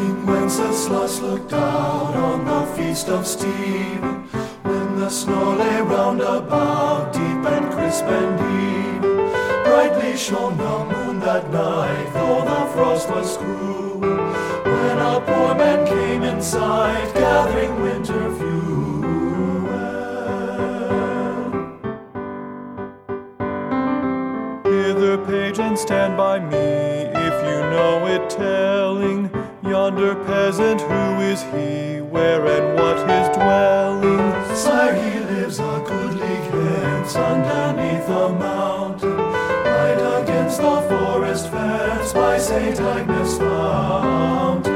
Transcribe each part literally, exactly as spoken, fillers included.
King Wenceslas looked out on the feast of Stephen, when the snow lay round about, deep and crisp and even. Brightly shone the moon that night, though the frost was cruel, when a poor man came in sight, gathering winter fuel. Hither, page, and stand by me, if you know it telling, yonder peasant, who is he, where and what his dwelling? Sire, he lives a goodly Kent, underneath a mountain, right against the forest fence, by Saint Agnes' fountain.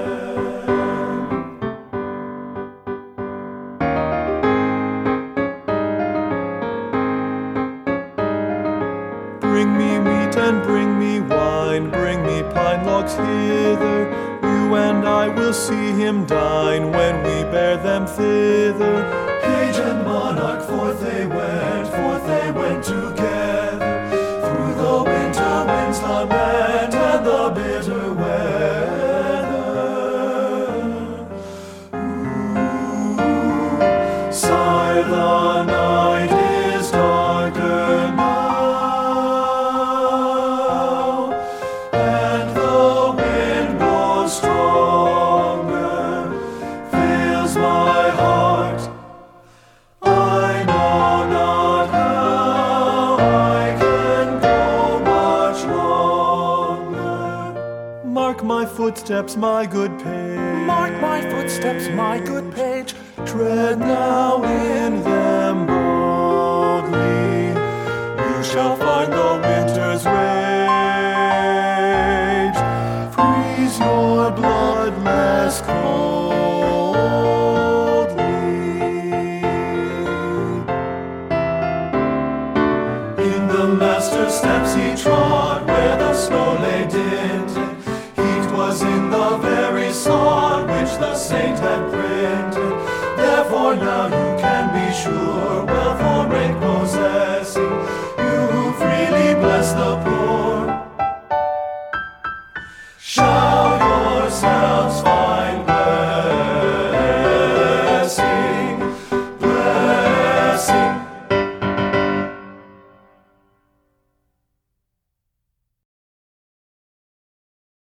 Bring me meat and bring me wine, bring me pine logs hither, you and I will see him dine, when we bear them thither. Page and monarch, forth they went, forth they went together, through the winter winds lament and the bitter weather. Ooh, sigh, the night is darker now, and the wind blows stronger, fills my heart. I know not how I can go much longer. Mark my footsteps, my good page. Mark my footsteps, my good page. Tread now in them boldly. You shall find the winter's rage freeze your blood less coldly. In the master's steps he trod, where the snow lay dinted. Heat was in the very sod which the saint had printed. Therefore now you can be sure,